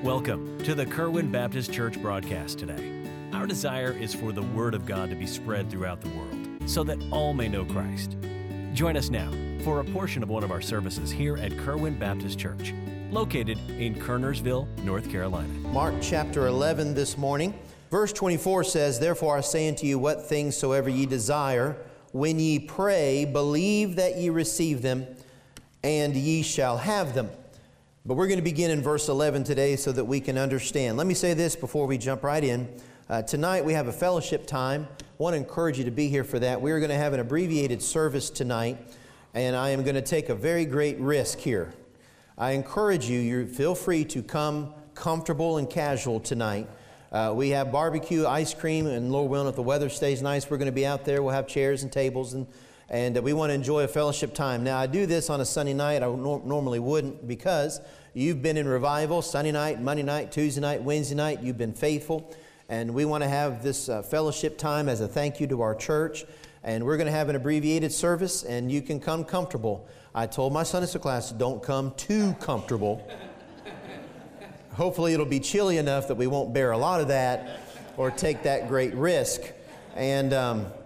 Welcome to the Kerwin Baptist Church broadcast today. Our desire is for the Word of God to be spread throughout the world so that all may know Christ. Join us now for a portion of one of our services here at Kerwin Baptist Church, located in Kernersville, North Carolina. Mark chapter 11 this morning. Verse 24 says, "Therefore I say unto you, what things soever ye desire, when ye pray, believe that ye receive them, and ye shall have them." But we're going to begin in verse 11 today so that we can understand. Let me say this before we jump right in. Tonight we have a fellowship time. I want to encourage you to be here for that. We are going to have an abbreviated service tonight, and I am going to take a very great risk here. I encourage you feel free to come comfortable and casual tonight. We have barbecue, ice cream, and Lord willing, if the weather stays nice, we're going to be out there. We'll have chairs and tables, and we want to enjoy a fellowship time. Now, I do this on a Sunday night. I normally wouldn't, because you've been in revival Sunday night, Monday night, Tuesday night, Wednesday night. You've been faithful, and we want to have this fellowship time as a thank you to our church. And we're going to have an abbreviated service, and you can come comfortable. I told my Sunday school class, don't come too comfortable. Hopefully it'll be chilly enough that we won't bear a lot of that or take that great risk. And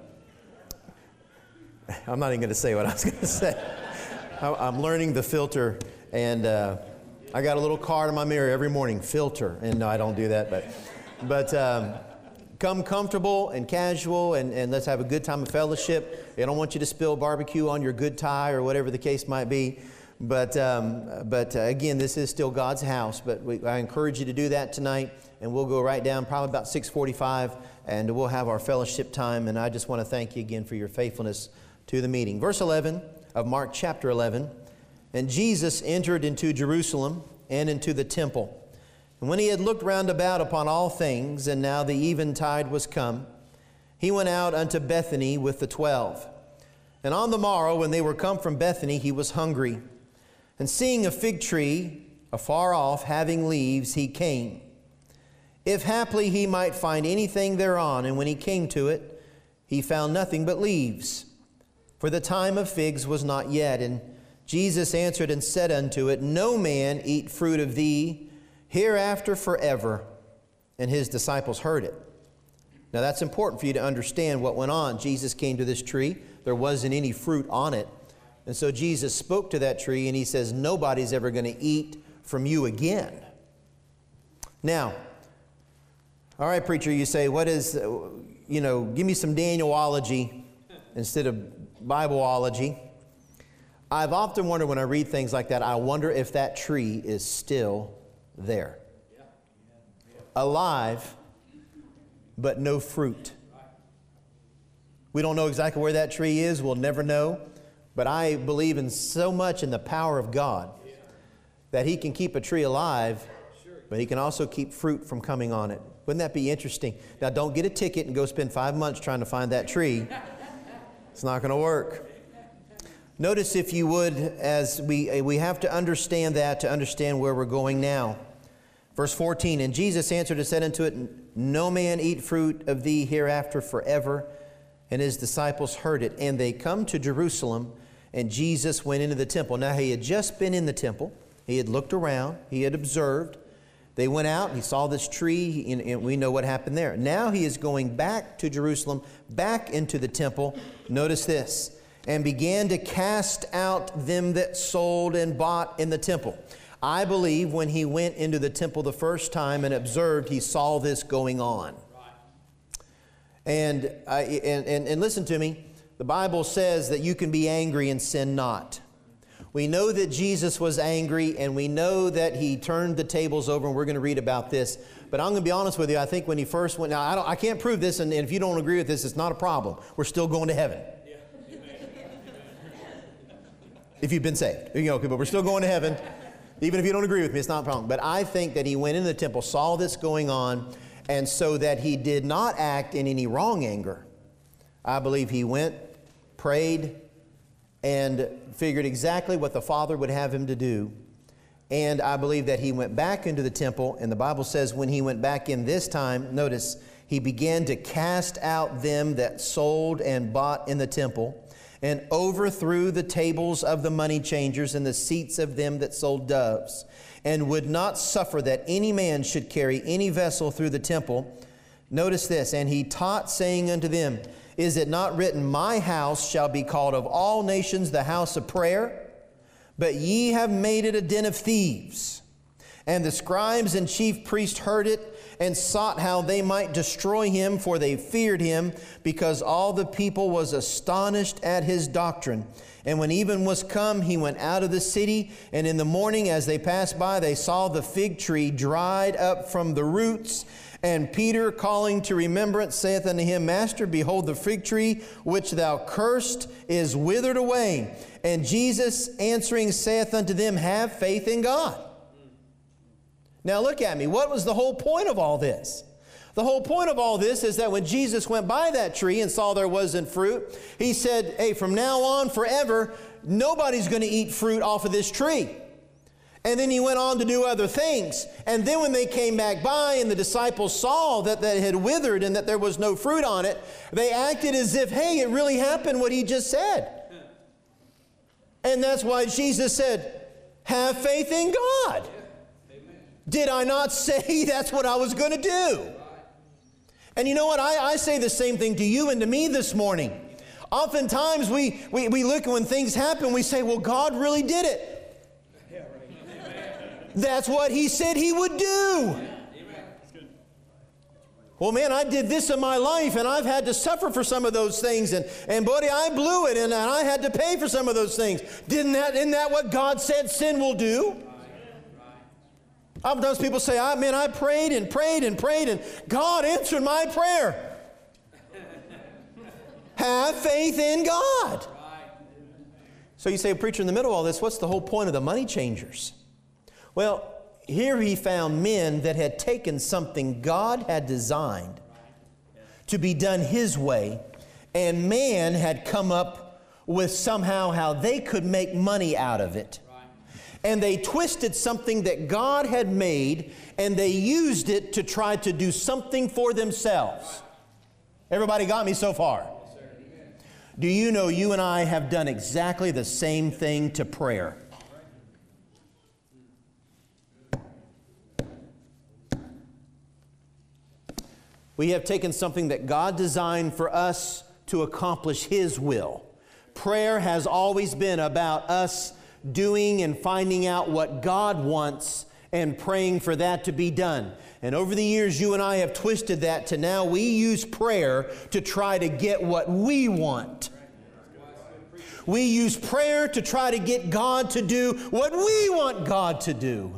I'm not even going to say what I was going to say. I'm learning the filter, and I got a little card on my mirror every morning, filter. And no, I don't do that, but come comfortable and casual, and let's have a good time of fellowship. I don't want you to spill barbecue on your good tie or whatever the case might be. But again, this is still God's house. But I encourage you to do that tonight, and we'll go right down probably about 6:45, and we'll have our fellowship time. And I just want to thank you again for your faithfulness to the meeting. Verse 11 of Mark chapter 11, "And Jesus entered into Jerusalem and into the temple. And when he had looked round about upon all things, and now the eventide was come, he went out unto Bethany with the 12. And on the morrow, when they were come from Bethany, he was hungry. And seeing a fig tree afar off, having leaves, he came, if haply he might find anything thereon. And when he came to it, he found nothing but leaves, for the time of figs was not yet. And Jesus answered and said unto it, No man eat fruit of thee hereafter forever. And his disciples heard it." Now that's important for you to understand what went on. Jesus came to this tree. There wasn't any fruit on it. And so Jesus spoke to that tree, and he says, nobody's ever going to eat from you again. Now, all right, preacher, you say, what is, give me some Danielology instead of Bibleology. I've often wondered when I read things like that, I wonder if that tree is still there. Alive, but no fruit. We don't know exactly where that tree is. We'll never know. But I believe in so much in the power of God that he can keep a tree alive, but he can also keep fruit from coming on it. Wouldn't that be interesting? Now, don't get a ticket and go spend 5 months trying to find that tree. It's not going to work. Notice, if you would, as we have to understand that to understand where we're going now. Verse 14, "And Jesus answered and said unto it, No man eat fruit of thee hereafter forever. And his disciples heard it. And they come to Jerusalem, and Jesus went into the temple." Now, he had just been in the temple. He had looked around. He had observed. They went out, and he saw this tree, and we know what happened there. Now he is going back to Jerusalem, back into the temple. Notice this. "And began to cast out them that sold and bought in the temple." I believe when he went into the temple the first time and observed, he saw this going on. And listen to me. The Bible says that you can be angry and sin not. We know that Jesus was angry, and we know that he turned the tables over, and we're going to read about this. But I'm going to be honest with you. I think when he first went, now I can't prove this, and if you don't agree with this, it's not a problem. We're still going to heaven. If you've been saved. But we're still going to heaven. Even if you don't agree with me, it's not a problem. But I think that he went into the temple, saw this going on, and so that he did not act in any wrong anger. I believe he went, prayed, and figured exactly what the Father would have him to do. And I believe that he went back into the temple, and the Bible says when he went back in this time, notice, he began to cast out them that sold and bought in the temple, and overthrew the tables of the money changers and the seats of them that sold doves, and would not suffer that any man should carry any vessel through the temple. Notice this, and he taught, saying unto them, Is it not written, My house shall be called of all nations the house of prayer? But ye have made it a den of thieves. And the scribes and chief priests heard it, and sought how they might destroy him, for they feared him, because all the people was astonished at his doctrine. And when even was come, he went out of the city, and in the morning as they passed by, they saw the fig tree dried up from the roots. And Peter, calling to remembrance, saith unto him, Master, behold, the fig tree which thou cursed is withered away. And Jesus answering saith unto them, Have faith in God. Now look at me. What was the whole point of all this? The whole point of all this is that when Jesus went by that tree and saw there wasn't fruit, he said, hey, from now on forever, nobody's going to eat fruit off of this tree. And then he went on to do other things. And then when they came back by and the disciples saw that it had withered and that there was no fruit on it, they acted as if, hey, it really happened what he just said. And that's why Jesus said, have faith in God. Did I not say that's what I was going to do? And you know what? I say the same thing to you and to me this morning. Oftentimes we look when things happen, we say, well, God really did it. That's what he said he would do. Well, man, I did this in my life, and I've had to suffer for some of those things, and buddy, I blew it, and I had to pay for some of those things. Isn't that what God said sin will do? Oftentimes people say, I prayed and prayed and prayed, and God answered my prayer. Have faith in God. So you say, preacher, in the middle of all this, what's the whole point of the money changers? Well, here he found men that had taken something God had designed to be done his way, and man had come up with somehow how they could make money out of it. And they twisted something that God had made, and they used it to try to do something for themselves. Everybody got me so far? Do you know you and I have done exactly the same thing to prayer? We have taken something that God designed for us to accomplish His will. Prayer has always been about us doing and finding out what God wants and praying for that to be done. And over the years, you and I have twisted that to now we use prayer to try to get what we want. We use prayer to try to get God to do what we want God to do.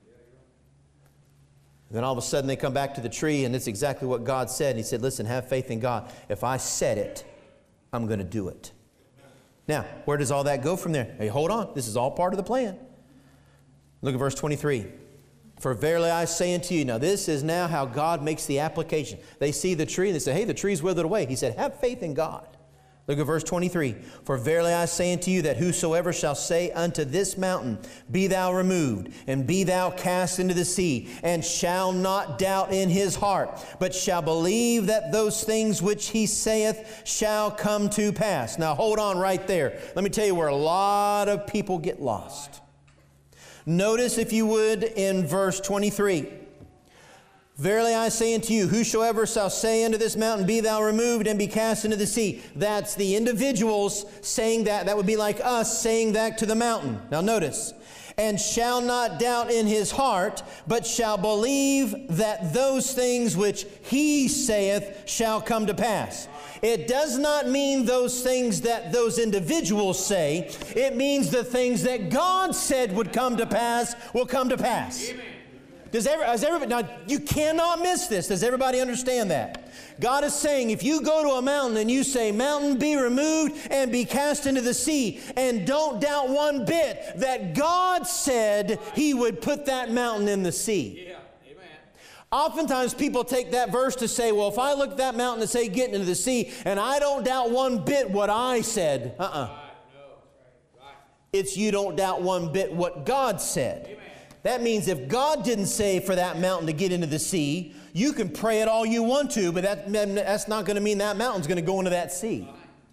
Then all of a sudden they come back to the tree, and it's exactly what God said. He said, listen, have faith in God. If I said it, I'm going to do it. Now, where does all that go from there? Hey, hold on. This is all part of the plan. Look at verse 23. For verily I say unto you, now this is now how God makes the application. They see the tree and they say, hey, the tree's withered away. He said, have faith in God. Look at verse 23. For verily I say unto you that whosoever shall say unto this mountain, be thou removed, and be thou cast into the sea, and shall not doubt in his heart, but shall believe that those things which he saith shall come to pass. Now hold on right there. Let me tell you where a lot of people get lost. Notice, if you would, in verse 23. Verily I say unto you, whosoever shall say unto this mountain, be thou removed and be cast into the sea. That's the individuals saying that. That would be like us saying that to the mountain. Now notice. And shall not doubt in his heart, but shall believe that those things which he saith shall come to pass. It does not mean those things that those individuals say. It means the things that God said would come to pass will come to pass. Amen. Now, you cannot miss this. Does everybody understand that? God is saying, if you go to a mountain and you say, mountain, be removed and be cast into the sea, and don't doubt one bit that God said He would put that mountain in the sea. Yeah. Amen. Oftentimes people take that verse to say, well, if I look at that mountain and say, get into the sea, and I don't doubt one bit what I said. Right. It's you don't doubt one bit what God said. Amen. That means if God didn't say for that mountain to get into the sea, you can pray it all you want to, but that's not going to mean that mountain's going to go into that sea.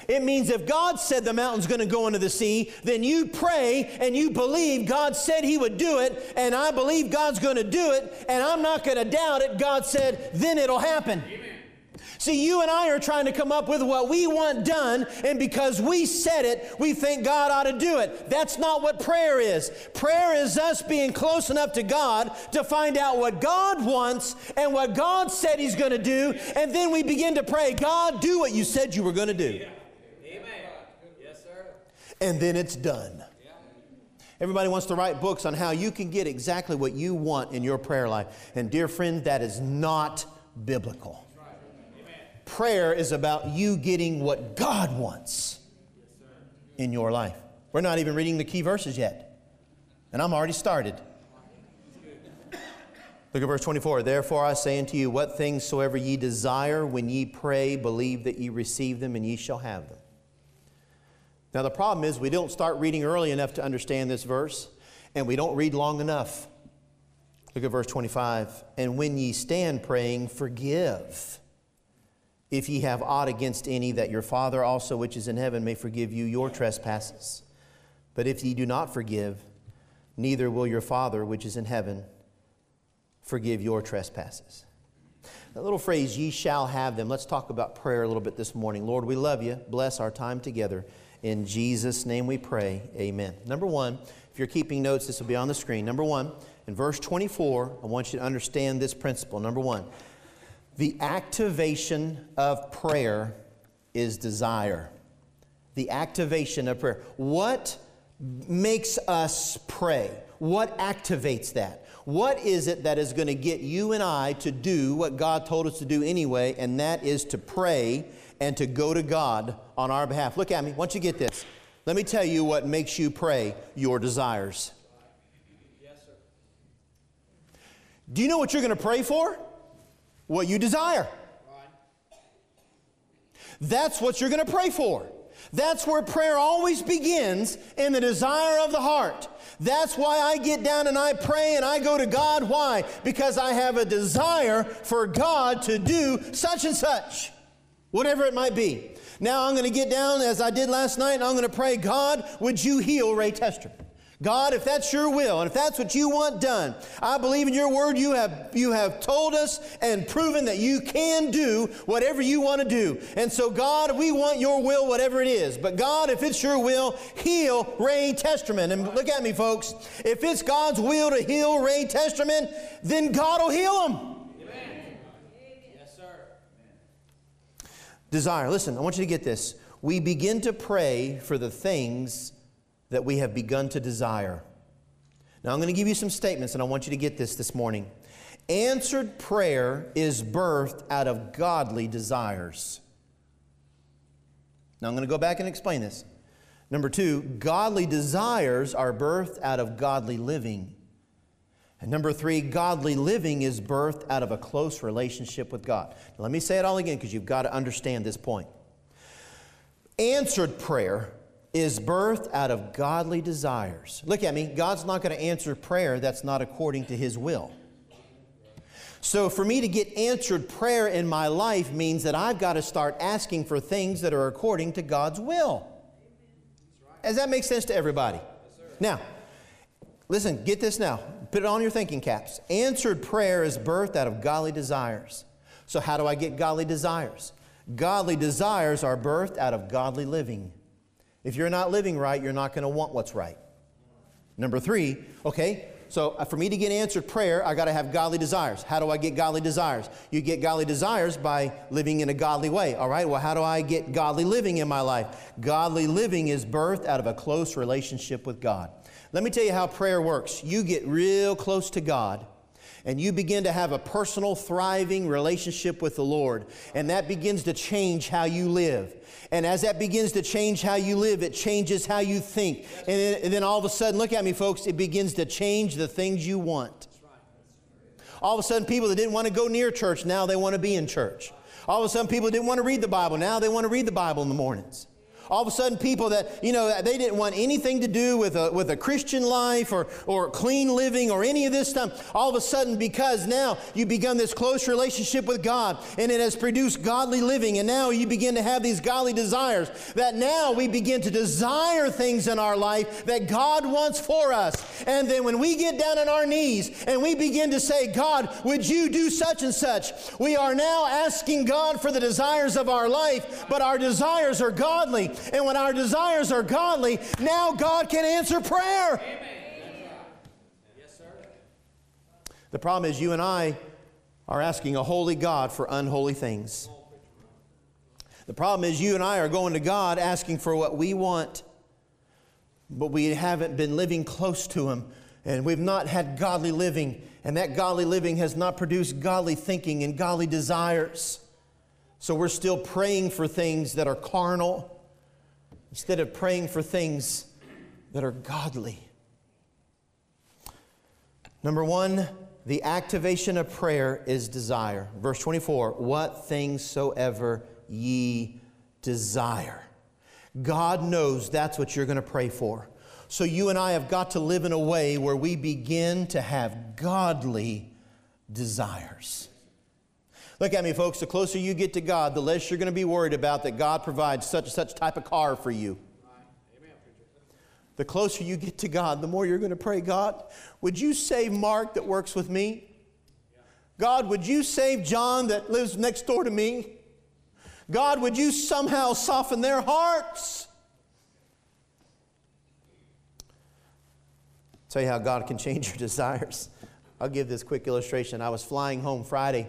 It means if God said the mountain's going to go into the sea, then you pray and you believe God said He would do it, and I believe God's going to do it, and I'm not going to doubt it. God said, then it'll happen. Amen. See, you and I are trying to come up with what we want done, and because we said it, we think God ought to do it. That's not what prayer is. Prayer is us being close enough to God to find out what God wants and what God said He's going to do, and then we begin to pray, God, do what you said you were going to do. Amen. Yes, sir. And then it's done. Everybody wants to write books on how you can get exactly what you want in your prayer life. And dear friend, that is not biblical. Prayer is about you getting what God wants in your life. We're not even reading the key verses yet, and I'm already started. Look at verse 24. Therefore I say unto you, what things soever ye desire, when ye pray, believe that ye receive them, and ye shall have them. Now the problem is we don't start reading early enough to understand this verse, and we don't read long enough. Look at verse 25. And when ye stand praying, forgive, if ye have aught against any, that your Father also which is in heaven may forgive you your trespasses. But if ye do not forgive, neither will your Father which is in heaven forgive your trespasses. That little phrase, ye shall have them. Let's talk about prayer a little bit this morning. Lord, we love you. Bless our time together. In Jesus' name we pray. Amen. Number one, if you're keeping notes, this will be on the screen. Number one, in verse 24, I want you to understand this principle. Number one, the activation of prayer is desire. The activation of prayer. What makes us pray? What activates that? What is it that is going to get you and I to do what God told us to do anyway, and that is to pray and to go to God on our behalf? Look at me. Once you get this, let me tell you what makes you pray: your desires. Yes, sir. Do you know what you're going to pray for? What you desire. Right. That's what you're going to pray for. That's where prayer always begins, in the desire of the heart. That's why I get down and I pray and I go to God. Why? Because I have a desire for God to do such and such, whatever it might be. Now I'm going to get down as I did last night, and I'm going to pray, God, would you heal Ray Testerman? God, if that's your will, and if that's what you want done, I believe in your word. You have told us and proven that you can do whatever you want to do. And so, God, we want your will, whatever it is. But God, if it's your will, heal Ray Testerman. And look at me, folks. If it's God's will to heal Ray Testerman, then God will heal him. Amen. Yes, sir. Desire. Listen, I want you to get this. We begin to pray for the things that we have begun to desire. Now I'm going to give you some statements, and I want you to get this morning. Answered prayer is birthed out of godly desires. Now I'm going to go back and explain this. Number two, godly desires are birthed out of godly living. And number three, godly living is birthed out of a close relationship with God. Now, let me say it all again, because you've got to understand this point. Answered prayer is birthed out of godly desires. Look at me. God's not going to answer prayer that's not according to His will. So for me to get answered prayer in my life means that I've got to start asking for things that are according to God's will. Does that make sense to everybody? Now, listen, get this now. Put it on your thinking caps. Answered prayer is birthed out of godly desires. So how do I get godly desires? Godly desires are birthed out of godly living. If you're not living right, you're not going to want what's right. Number three, okay, so for me to get answered prayer, I got to have godly desires. How do I get godly desires? You get godly desires by living in a godly way. All right, well, how do I get godly living in my life? Godly living is birthed out of a close relationship with God. Let me tell you how prayer works. You get real close to God, and you begin to have a personal, thriving relationship with the Lord, and that begins to change how you live. And as that begins to change how you live, it changes how you think. And then all of a sudden, look at me, folks, it begins to change the things you want. All of a sudden, people that didn't want to go near church, now they want to be in church. All of a sudden, people that didn't want to read the Bible, now they want to read the Bible in the mornings. All of a sudden, people that, they didn't want anything to do with a Christian life or clean living or any of this stuff. All of a sudden, because now you've begun this close relationship with God, and it has produced godly living, and now you begin to have these godly desires, that now we begin to desire things in our life that God wants for us. And then when we get down on our knees and we begin to say, God, would you do such and such? We are now asking God for the desires of our life, but our desires are godly. And when our desires are godly, now God can answer prayer. Amen. Yes, sir. The problem is you and I are asking a holy God for unholy things. The problem is you and I are going to God asking for what we want, but we haven't been living close to Him, and we've not had godly living, and that godly living has not produced godly thinking and godly desires. So we're still praying for things that are carnal instead of praying for things that are godly. Number one, the activation of prayer is desire. Verse 24, what things soever ye desire. God knows that's what you're going to pray for. So you and I have got to live in a way where we begin to have godly desires. Look at me, folks. The closer you get to God, the less you're going to be worried about that God provides such and such type of car for you. The closer you get to God, the more you're going to pray, God, would you save Mark that works with me? God, would you save John that lives next door to me? God, would you somehow soften their hearts? I'll tell you how God can change your desires. I'll give this quick illustration. I was flying home Friday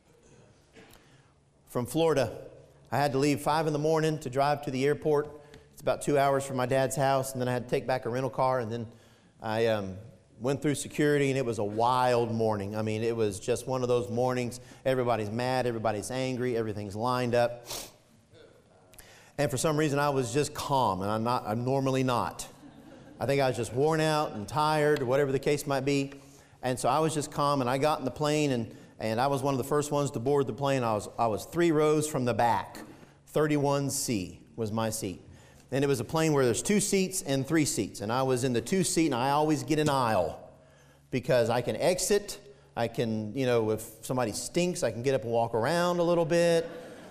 from Florida. I had to leave 5 in the morning to drive to the airport. It's about 2 hours from my dad's house, and then I had to take back a rental car, and then I went through security, and it was a wild morning. I mean, it was just one of those mornings. Everybody's mad, everybody's angry, everything's lined up. And for some reason, I was just calm, and I'm normally not. I think I was just worn out and tired, or whatever the case might be. And so I was just calm, and I got in the plane, and I was one of the first ones to board the plane. I was 3 rows from the back. 31C was my seat. And it was a plane where there's 2 seats and 3 seats. And I was in the 2 seat, and I always get an aisle because I can exit. I can, if somebody stinks, I can get up and walk around a little bit.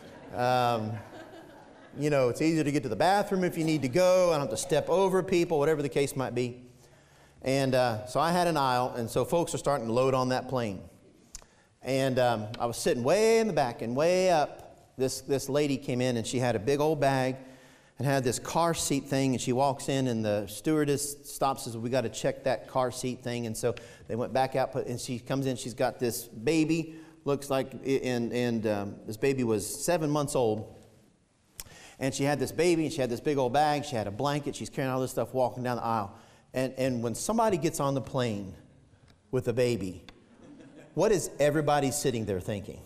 It's easier to get to the bathroom if you need to go. I don't have to step over people, whatever the case might be. And so I had an aisle, and so folks are starting to load on that plane. And I was sitting way in the back, and way up, this lady came in, and she had a big old bag and had this car seat thing, and she walks in, and the stewardess stops and says, we got to check that car seat thing. And so they went back out, and she comes in, she's got this baby, looks like, and this baby was 7 months old. And she had this baby, and she had this big old bag, she had a blanket, she's carrying all this stuff walking down the aisle. And when somebody gets on the plane with a baby, what is everybody sitting there thinking?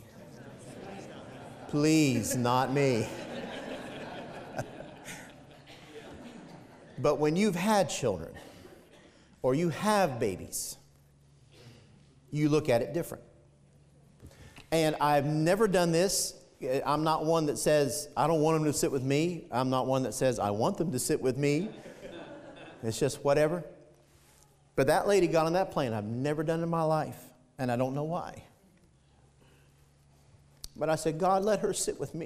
Please, not me. But when you've had children, or you have babies, you look at it different. And I've never done this. I'm not one that says, I don't want them to sit with me. I'm not one that says, I want them to sit with me. It's just whatever. But that lady got on that plane. I've never done it in my life, and I don't know why. But I said, God, let her sit with me.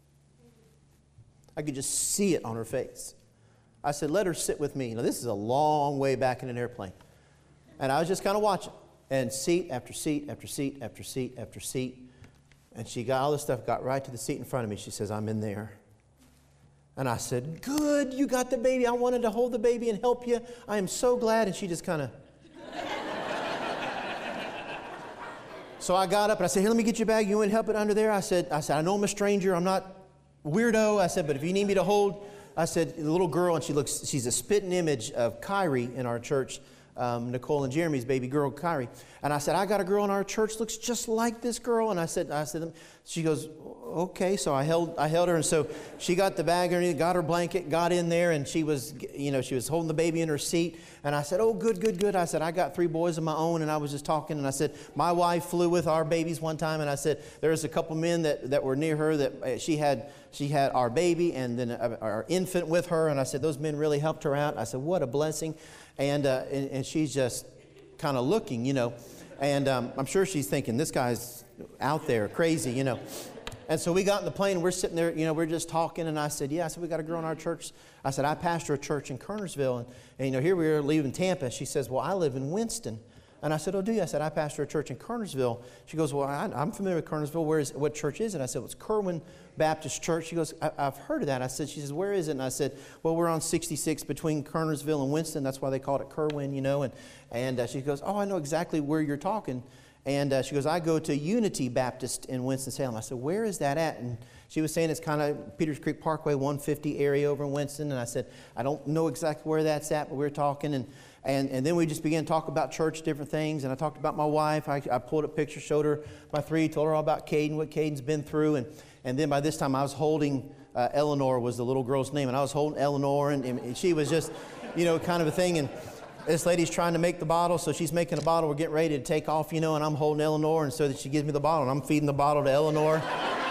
I could just see it on her face. I said, let her sit with me. Now, this is a long way back in an airplane. And I was just kind of watching. And seat after seat after seat after seat after seat. And she got all this stuff, got right to the seat in front of me. She says, I'm in there. And I said, good, you got the baby. I wanted to hold the baby and help you. I am so glad. And she just kind of. So I got up and I said, here, let me get your bag. You want to help it under there? I said, I know I'm a stranger. I'm not a weirdo. I said, but if you need me to hold. I said, the little girl, and she's a spitting image of Kyrie in our church. Nicole and Jeremy's baby girl, Kyrie. And I said, I got a girl in our church, looks just like this girl. And I said, she goes, okay. So I held her, and so she got the bag underneath, got her blanket, got in there, and she was holding the baby in her seat. And I said, oh, good. I said, I got 3 boys of my own, and I was just talking, and I said, my wife flew with our babies one time, and I said, there was a couple men that were near her that she had our baby and then our infant with her, and I said, those men really helped her out. I said, what a blessing. And she's just kind of looking, and I'm sure she's thinking, this guy's out there, crazy, And so we got in the plane, and we're sitting there, we're just talking, and I said, we got a girl in our church. I said, I pastor a church in Kernersville, and here we are leaving Tampa. She says, well, I live in Winston. And I said, oh, do you? I said, I pastor a church in Kernersville. She goes, well, I'm familiar with Kernersville. What church is it? I said, well, it's Kerwin Baptist Church. She goes, I've heard of that. She says, where is it? And I said, well, we're on 66 between Kernersville and Winston. That's why they called it Kerwin, And she goes, oh, I know exactly where you're talking. And she goes, I go to Unity Baptist in Winston-Salem. I said, where is that at? And she was saying it's kind of Peters Creek Parkway 150 area over in Winston. And I said, I don't know exactly where that's at, but we were talking. And then we just began to talk about church, different things. And I talked about my wife. I pulled up pictures, showed her my 3, told her all about Caden, what Caden's been through. And then by this time I was holding, Eleanor was the little girl's name. And I was holding Eleanor, and she was just, kind of a thing. And this lady's trying to make the bottle, so she's making a bottle. We're getting ready to take off, and I'm holding Eleanor, and so that she gives me the bottle, and I'm feeding the bottle to Eleanor.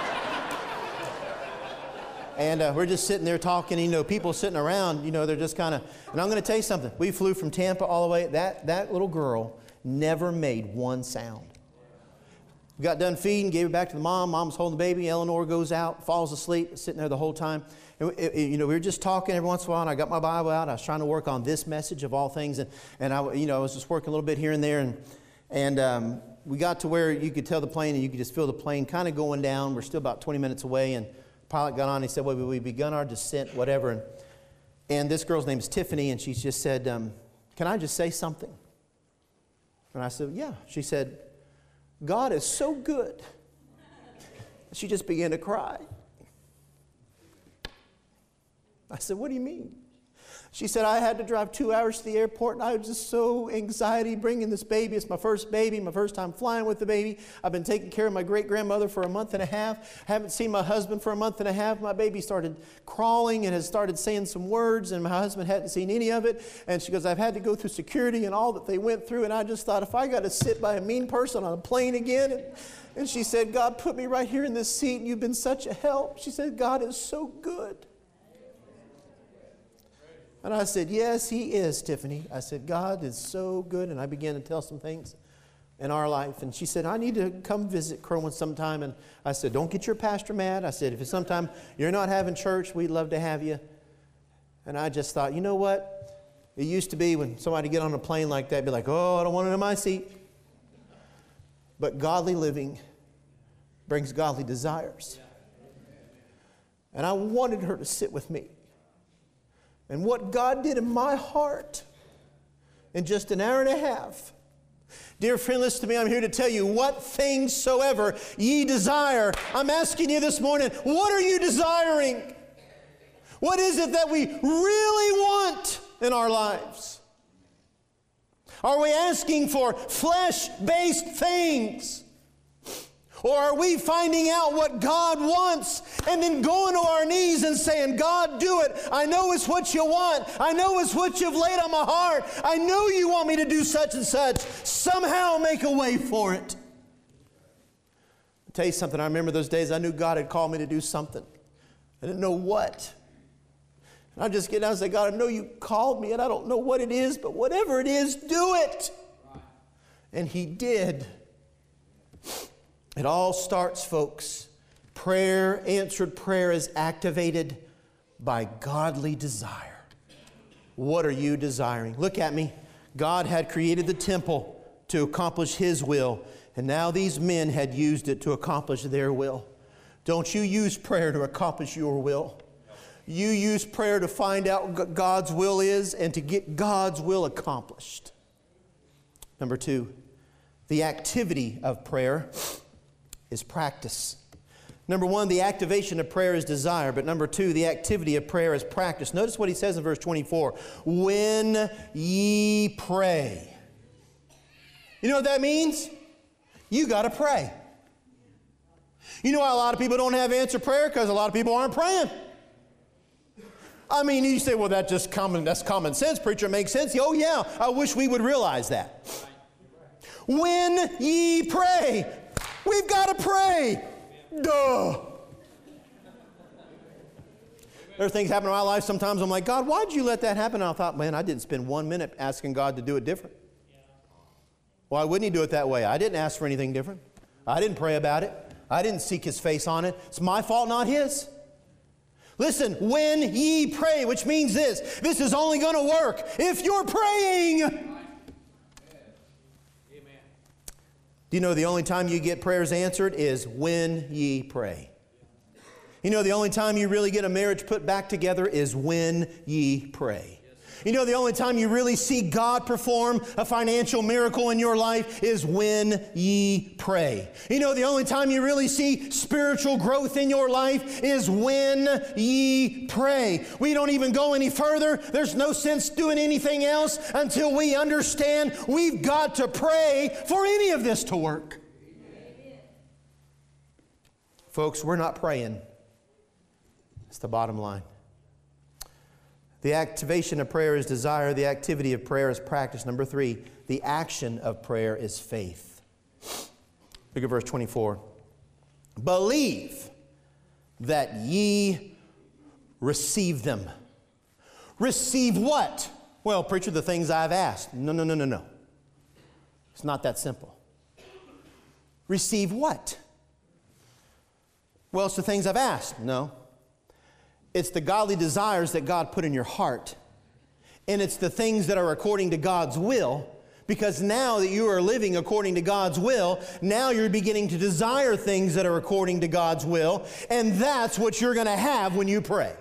And we're just sitting there talking, people sitting around, they're just kind of, and I'm going to tell you something. We flew from Tampa all the way. That little girl never made one sound. We got done feeding, gave her back to the mom. Mom's holding the baby. Eleanor goes out, falls asleep, sitting there the whole time. And, we were just talking every once in a while, and I got my Bible out. I was trying to work on this message of all things, and I was just working a little bit here and there, and we got to where you could tell the plane, and you could just feel the plane kind of going down. We're still about 20 minutes away, and the pilot got on. And he said, well, we've begun our descent, whatever. And this girl's name is Tiffany, and she just said, can I just say something? And I said, yeah. She said, God is so good. She just began to cry. I said, what do you mean? She said, I had to drive 2 hours to the airport, and I was just so anxiety bringing this baby. It's my first baby, my first time flying with the baby. I've been taking care of my great-grandmother for a month and a half. Haven't seen my husband for a month and a half. My baby started crawling and has started saying some words, and my husband hadn't seen any of it. And she goes, I've had to go through security and all that they went through, and I just thought, if I got to sit by a mean person on a plane again. And she said, God put me right here in this seat, and you've been such a help. She said, God is so good. And I said, yes, He is, Tiffany. I said, God is so good. And I began to tell some things in our life. And she said, I need to come visit Kerwin sometime. And I said, don't get your pastor mad. I said, if it's sometime you're not having church, we'd love to have you. And I just thought, you know what? It used to be when somebody get on a plane like that, be like, oh, I don't want it in my seat. But godly living brings godly desires. And I wanted her to sit with me. And what God did in my heart in just an hour and a half. Dear friend, listen to me. I'm here to tell you, what things soever ye desire. I'm asking you this morning, what are you desiring? What is it that we really want in our lives? Are we asking for flesh-based things? Or are we finding out what God wants and then going to our knees and saying, God, do it. I know it's what you want. I know it's what you've laid on my heart. I know you want me to do such and such. Somehow make a way for it. I'll tell you something. I remember those days I knew God had called me to do something. I didn't know what. And I'd just get down and say, God, I know you called me and I don't know what it is, but whatever it is, do it. And He did. It all starts, folks. Prayer, answered prayer, is activated by godly desire. What are you desiring? Look at me. God had created the temple to accomplish His will, and now these men had used it to accomplish their will. Don't you use prayer to accomplish your will. You use prayer to find out what God's will is and to get God's will accomplished. Number 2, the activity of prayer is practice. Number one, the activation of prayer is desire. But number two, the activity of prayer is practice. Notice what he says in verse 24. When ye pray. You know what that means? You got to pray. You know why a lot of people don't have answered prayer? Because a lot of people aren't praying. I mean, you say, well, that's common sense, preacher. It makes sense. Oh, yeah, I wish we would realize that. When ye pray. We've got to pray. Duh. There are things happen in my life sometimes I'm like, God, why did you let that happen? And I thought, man, I didn't spend 1 minute asking God to do it different. Why wouldn't He do it that way? I didn't ask for anything different. I didn't pray about it. I didn't seek His face on it. It's my fault, not His. Listen, when ye pray, which means this is only going to work if you're praying. Amen. Do you know the only time you get prayers answered is when ye pray? You know the only time you really get a marriage put back together is when ye pray. You know the only time you really see God perform a financial miracle in your life is when ye pray. You know the only time you really see spiritual growth in your life is when ye pray. We don't even go any further. There's no sense doing anything else until we understand we've got to pray for any of this to work. Amen. Folks, we're not praying. It's the bottom line. The activation of prayer is desire. The activity of prayer is practice. Number three, the action of prayer is faith. Look at verse 24. Believe that ye receive them. Receive what? Well, preacher, the things I've asked. No. It's not that simple. Receive what? Well, it's the things I've asked. No. It's the godly desires that God put in your heart. And it's the things that are according to God's will. Because now that you are living according to God's will, now you're beginning to desire things that are according to God's will. And that's what you're going to have when you pray.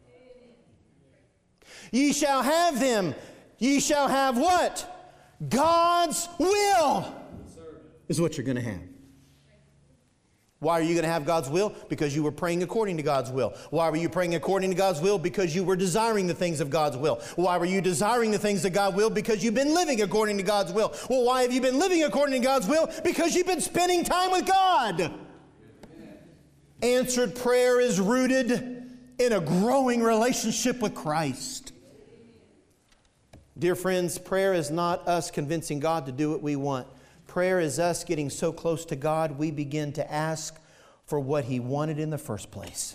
Ye shall have them. Ye shall have what? God's will is what you're going to have. Why are you going to have God's will? Because you were praying according to God's will. Why were you praying according to God's will? Because you were desiring the things of God's will. Why were you desiring the things of God's will? Because you've been living according to God's will. Well, why have you been living according to God's will? Because you've been spending time with God. Answered prayer is rooted in a growing relationship with Christ. Dear friends, prayer is not us convincing God to do what we want. Prayer is us getting so close to God, we begin to ask for what He wanted in the first place.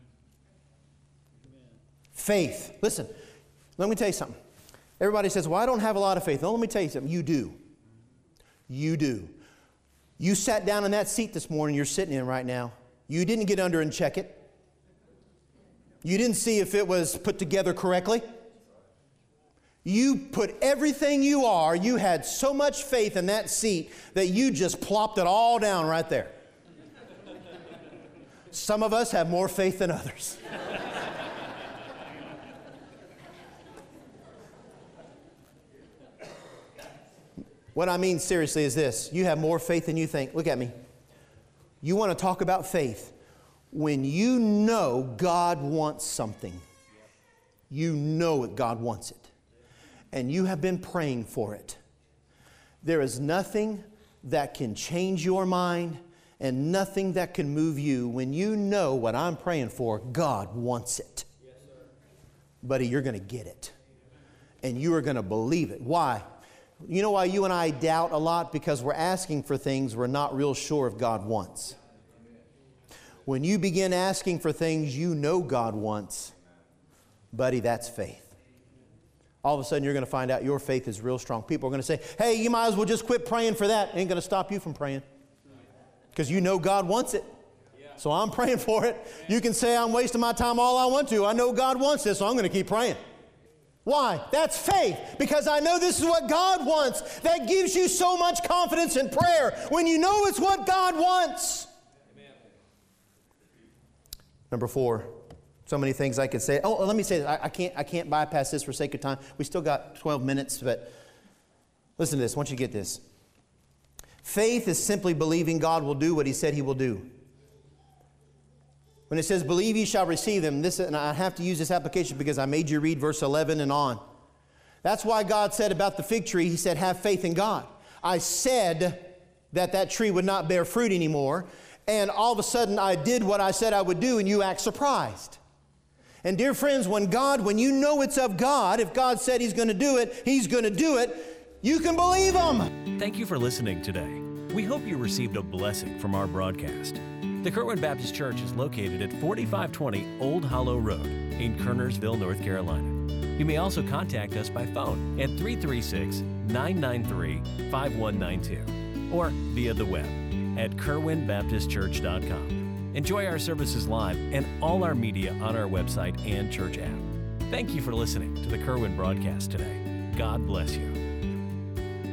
Faith. Listen, let me tell you something. Everybody says, well, I don't have a lot of faith. Well, let me tell you something. You do. You do. You sat down in that seat this morning you're sitting in right now. You didn't get under and check it. You didn't see if it was put together correctly. You put everything you are, you had so much faith in that seat that you just plopped it all down right there. Some of us have more faith than others. What I mean seriously is this. You have more faith than you think. Look at me. You want to talk about faith. When you know God wants something, you know that God wants it. And you have been praying for it. There is nothing that can change your mind and nothing that can move you when you know what I'm praying for, God wants it. Yes, sir. Buddy, you're going to get it. And you are going to believe it. Why? You know why you and I doubt a lot? Because we're asking for things we're not real sure if God wants. When you begin asking for things you know God wants, buddy, that's faith. All of a sudden, you're going to find out your faith is real strong. People are going to say, hey, you might as well just quit praying for that. It ain't going to stop you from praying. Because you know God wants it. So I'm praying for it. You can say I'm wasting my time all I want to. I know God wants this, so I'm going to keep praying. Why? That's faith. Because I know this is what God wants. That gives you so much confidence in prayer when you know it's what God wants. Amen. Number 4. So many things I could say. Oh, let me say this. I can't bypass this for sake of time. We still got 12 minutes, but listen to this. I want you to get this. Faith is simply believing God will do what He said He will do. When it says, believe ye shall receive them, this, and I have to use this application because I made you read verse 11 and on. That's why God said about the fig tree, He said, have faith in God. I said that tree would not bear fruit anymore, and all of a sudden I did what I said I would do, and you act surprised. And dear friends, when you know it's of God, if God said He's going to do it, He's going to do it, you can believe Him. Thank you for listening today. We hope you received a blessing from our broadcast. The Kerwin Baptist Church is located at 4520 Old Hollow Road in Kernersville, North Carolina. You may also contact us by phone at 336-993-5192 or via the web at kerwinbaptistchurch.com. Enjoy our services live and all our media on our website and church app. Thank you for listening to the Kerwin broadcast today. God bless you.